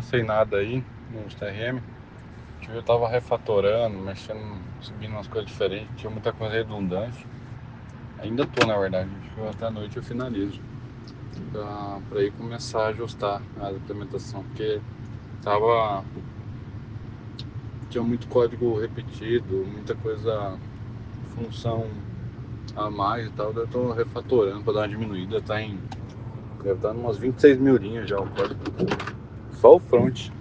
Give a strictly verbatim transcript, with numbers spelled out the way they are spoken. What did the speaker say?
lancei nada aí nos T R M. Eu tava refatorando, mexendo, subindo umas coisas diferentes, tinha muita coisa redundante. Ainda tô, na verdade, acho que até a noite eu finalizo. Pra, pra ir começar a ajustar a implementação, porque tava. Tinha muito código repetido, muita coisa, função a mais e tal, daí eu tô refatorando pra dar uma diminuída, tá em. Deve estar em umas vinte e seis mil linhas já o código. Só o front.